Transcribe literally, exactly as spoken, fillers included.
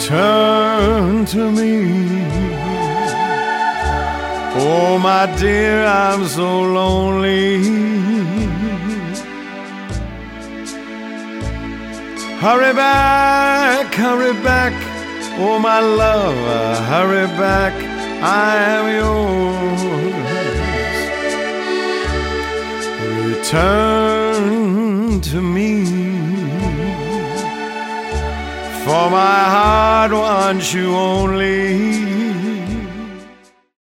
Return to me. Oh, my dear, I'm so lonely. Hurry back, hurry back. Oh, my love, hurry back. I am yours. Return to me. For my heart wants you only.